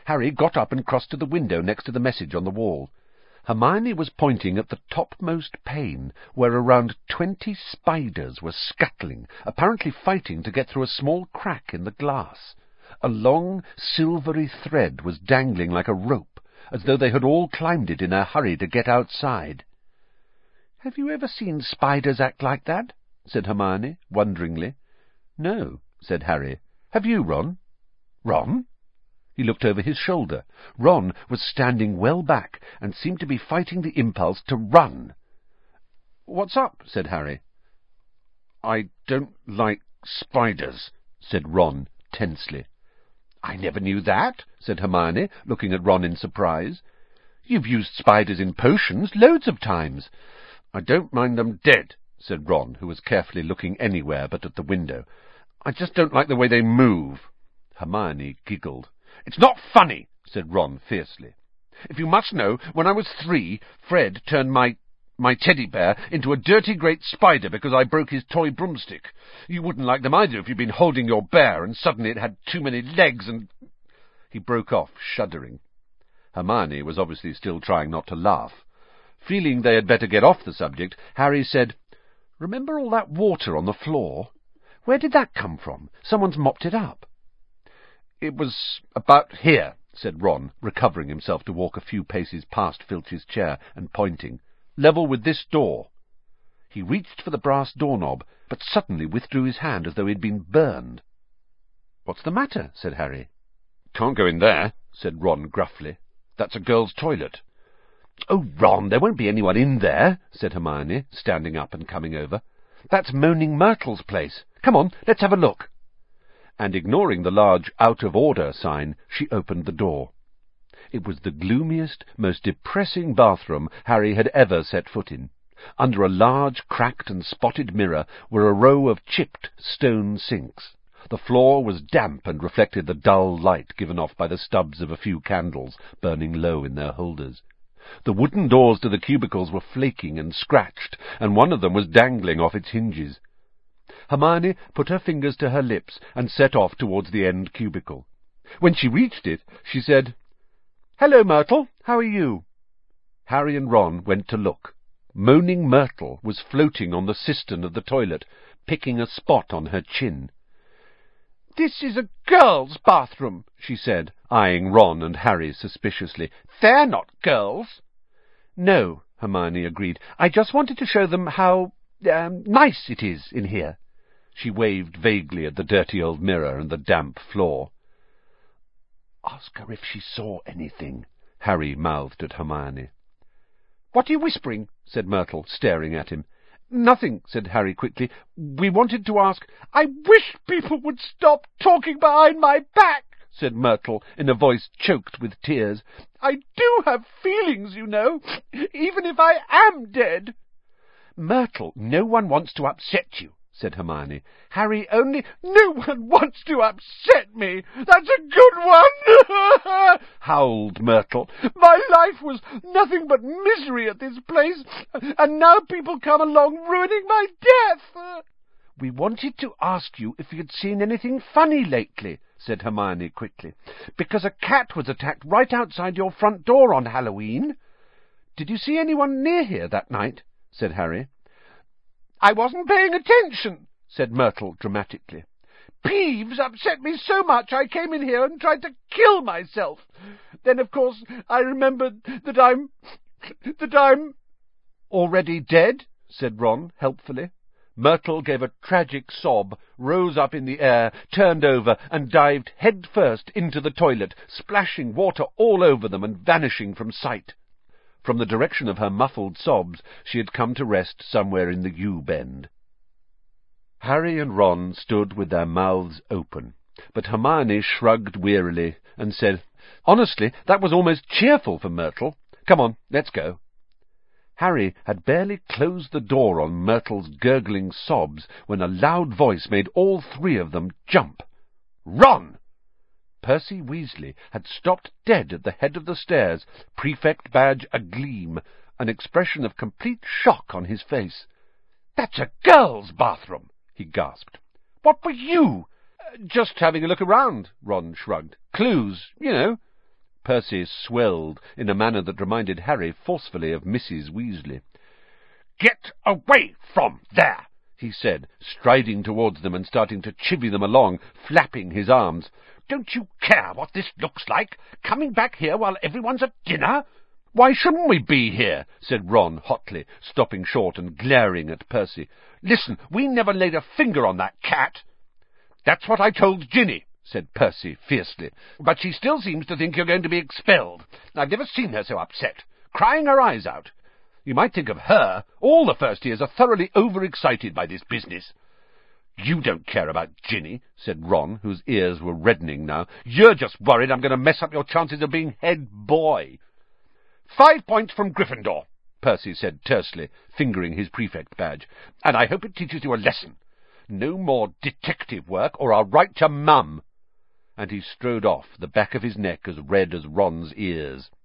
Harry got up and crossed to the window next to the message on the wall. Hermione was pointing at the topmost pane, where around 20 spiders were scuttling, apparently fighting to get through a small crack in the glass. A long, silvery thread was dangling like a rope, as though they had all climbed it in their hurry to get outside. "Have you ever seen spiders act like that?" said Hermione, wonderingly. "No," said Harry. "Have you, Ron?" "Ron?" He looked over his shoulder. Ron was standing well back and seemed to be fighting the impulse to run. "What's up?" said Harry. "I don't like spiders," said Ron tensely. "I never knew that," said Hermione, looking at Ron in surprise. "You've used spiders in potions loads of times." "I don't mind them dead," said Ron, who was carefully looking anywhere but at the window. "I just don't like the way they move." Hermione giggled. "It's not funny," said Ron fiercely. "If you must know, when I was 3, Fred turned my teddy bear into a dirty great spider because I broke his toy broomstick. You wouldn't like them either if you'd been holding your bear and suddenly it had too many legs and—" He broke off, shuddering. Hermione was obviously still trying not to laugh. Feeling they had better get off the subject, Harry said, "Remember all that water on the floor? Where did that come from? Someone's mopped it up." "It was about here," said Ron, recovering himself to walk a few paces past Filch's chair and pointing. "Level with this door." He reached for the brass doorknob, but suddenly withdrew his hand as though he had been burned. "What's the matter?" said Harry. "Can't go in there," said Ron gruffly. "That's a girl's toilet." "Oh, Ron, there won't be anyone in there," said Hermione, standing up and coming over. "That's Moaning Myrtle's place. Come on, let's have a look." And ignoring the large out-of-order sign, she opened the door. It was the gloomiest, most depressing bathroom Harry had ever set foot in. Under a large, cracked and spotted mirror were a row of chipped stone sinks. The floor was damp and reflected the dull light given off by the stubs of a few candles burning low in their holders. The wooden doors to the cubicles were flaking and scratched, and one of them was dangling off its hinges. Hermione put her fingers to her lips and set off towards the end cubicle. When she reached it, she said, "Hello, Myrtle. How are you?" Harry and Ron went to look. Moaning Myrtle was floating on the cistern of the toilet, picking a spot on her chin. "This is a girl's bathroom," she said, eyeing Ron and Harry suspiciously. "They're not girls." "No," Hermione agreed. "I just wanted to show them how nice it is in here." She waved vaguely at the dirty old mirror and the damp floor. "Ask her if she saw anything," Harry mouthed at Hermione. "What are you whispering?" said Myrtle, staring at him. "Nothing," said Harry quickly. "We wanted to ask—" "I wish people would stop talking behind my back," said Myrtle, in a voice choked with tears. "I do have feelings, you know, even if I am dead." "Myrtle, no one wants to upset you," said Hermione. "Harry only—" "No one wants to upset me. That's a good one," howled Myrtle. "My life was nothing but misery at this place, and now people come along ruining my death." "We wanted to ask you if you'd seen anything funny lately," said Hermione quickly, "because a cat was attacked right outside your front door on Halloween." "Did you see anyone near here that night?" said Harry. "I wasn't paying attention," said Myrtle dramatically. "Peeves upset me so much I came in here and tried to kill myself. Then, of course, I remembered that I'm—" "Already dead?" said Ron helpfully. Myrtle gave a tragic sob, rose up in the air, turned over, and dived head first into the toilet, splashing water all over them and vanishing from sight. From the direction of her muffled sobs, she had come to rest somewhere in the U-bend. Harry and Ron stood with their mouths open, but Hermione shrugged wearily and said, "Honestly, that was almost cheerful for Myrtle. Come on, let's go." Harry had barely closed the door on Myrtle's gurgling sobs when a loud voice made all 3 of them jump. "Ron!" Percy Weasley had stopped dead at the head of the stairs, prefect badge agleam, an expression of complete shock on his face. "That's a girl's bathroom," he gasped. "What were you—" "Just having a look around," Ron shrugged. "Clues, you know." Percy swelled in a manner that reminded Harry forcefully of Mrs. Weasley. "Get away from there!" he said, striding towards them and starting to chivvy them along, flapping his arms. "Don't you care what this looks like? Coming back here while everyone's at dinner?" "Why shouldn't we be here?" said Ron hotly, stopping short and glaring at Percy. "Listen, we never laid a finger on that cat." "That's what I told Ginny," said Percy fiercely, "but she still seems to think you're going to be expelled. I've never seen her so upset, crying her eyes out. You might think of her. All the first years are thoroughly overexcited by this business." "You don't care about Ginny," said Ron, whose ears were reddening now. "You're just worried I'm going to mess up your chances of being head boy." 5 points from Gryffindor," Percy said tersely, fingering his prefect badge, "and I hope it teaches you a lesson. No more detective work, or I'll write to Mum." And he strode off, the back of his neck as red as Ron's ears.